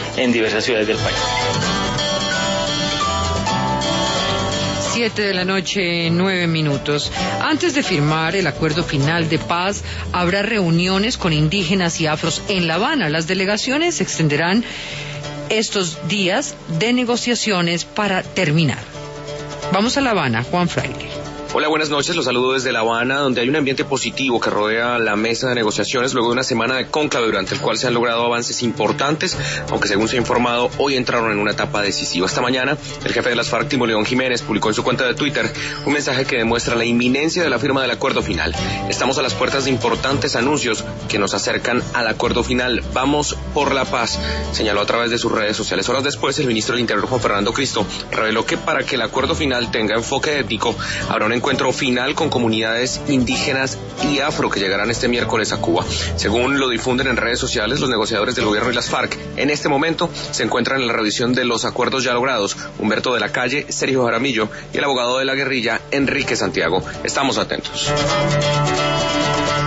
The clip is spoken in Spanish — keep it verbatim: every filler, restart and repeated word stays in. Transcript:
en diversas ciudades del país. Siete de la noche, nueve minutos. Antes de firmar el acuerdo final de paz, habrá reuniones con indígenas y afros en La Habana. Las delegaciones se extenderán estos días de negociaciones para terminar. Vamos a La Habana, Juan Fraile. Hola, buenas noches, los saludo desde La Habana, donde hay un ambiente positivo que rodea la mesa de negociaciones luego de una semana de cónclave durante el cual se han logrado avances importantes, aunque según se ha informado, hoy entraron en una etapa decisiva. Esta mañana, el jefe de las FARC, Timo León Jiménez, publicó en su cuenta de Twitter un mensaje que demuestra la inminencia de la firma del acuerdo final. Estamos a las puertas de importantes anuncios que nos acercan al acuerdo final. Vamos por la paz, señaló a través de sus redes sociales. Horas después, el ministro del Interior, Juan Fernando Cristo, reveló que para que el acuerdo final tenga enfoque étnico, habrá un encuentro final con comunidades indígenas y afro que llegarán este miércoles a Cuba. Según lo difunden en redes sociales, los negociadores del gobierno y las FARC en este momento se encuentran en la revisión de los acuerdos ya logrados. Humberto de la Calle, Sergio Jaramillo y el abogado de la guerrilla, Enrique Santiago. Estamos atentos.